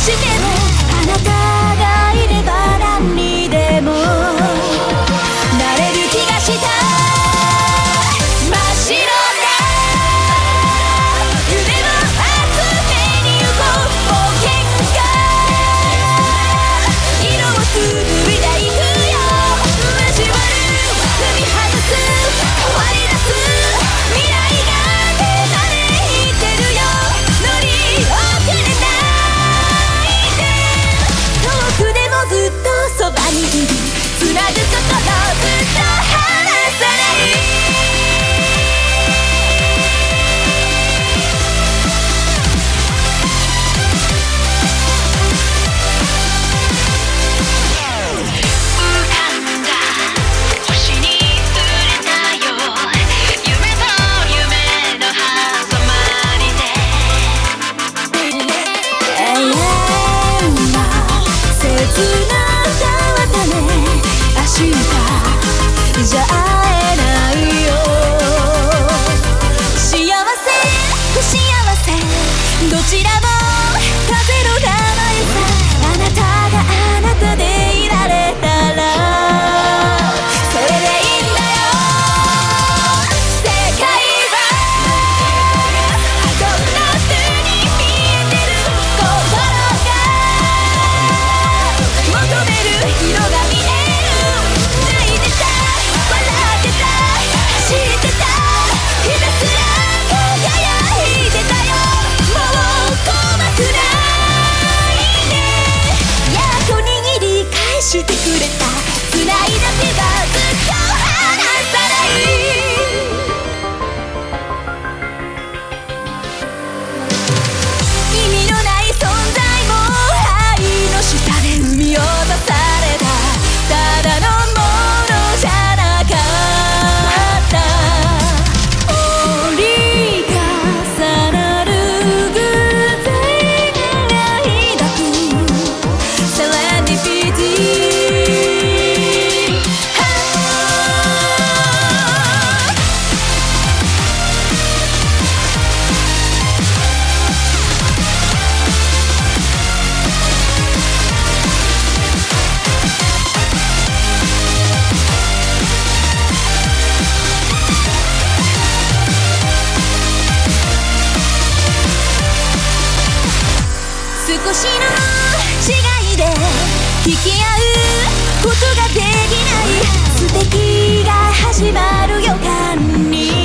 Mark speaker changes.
Speaker 1: してもあなたがいれば何にでもなれる気がした。真っ白な夢を集めに行こう。冒険が色を紡いでいくよ。交わる踏み外す変わり出す未来が手招いてるよ。乗り遅れないで。遠くでもずっとそばにいるつなぐ心ずっと離さない。じゃ会えないよ。幸せ不幸せどちらも風の名前さ。あなたがあなたでいられたらそれでいいんだよ。世界はどんな風に見えてる。心が求める色が見える。泣いてた笑ってた走ってたひたすら輝いてたよ。もう怖くないね。やっと握り返してくれた。繋いだ手がずっと離さない。意味のない存在も愛の下で生み落とされた。ただのものじゃなかった折り重なる偶然が抱くセレンディピティ。少しの違いで引き合うことができない。素敵が始まる予感に